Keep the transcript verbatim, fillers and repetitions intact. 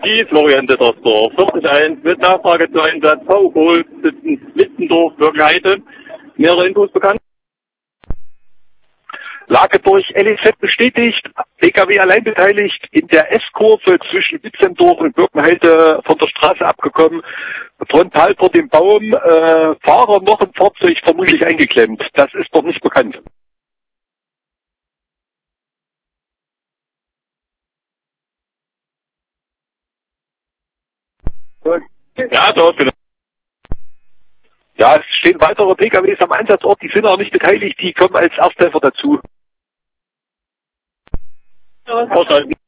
Die Florian Dittersdorf, vierzig eins mit Nachfrage zu Einsatz V Kohl, Littendorf, Birkenheide. Mehrere Infos bekannt? Lage durch L E Z bestätigt, P K W allein beteiligt, in der S-Kurve zwischen Litzendorf und Birkenheide von der Straße abgekommen, frontal vor dem Baum, äh, Fahrer noch im Fahrzeug vermutlich eingeklemmt. Das ist noch nicht bekannt. Ja, dort genau. Ja, es stehen weitere P K Ws am Einsatzort, die sind auch nicht beteiligt, die kommen als Ersthelfer dazu. Ausschalten.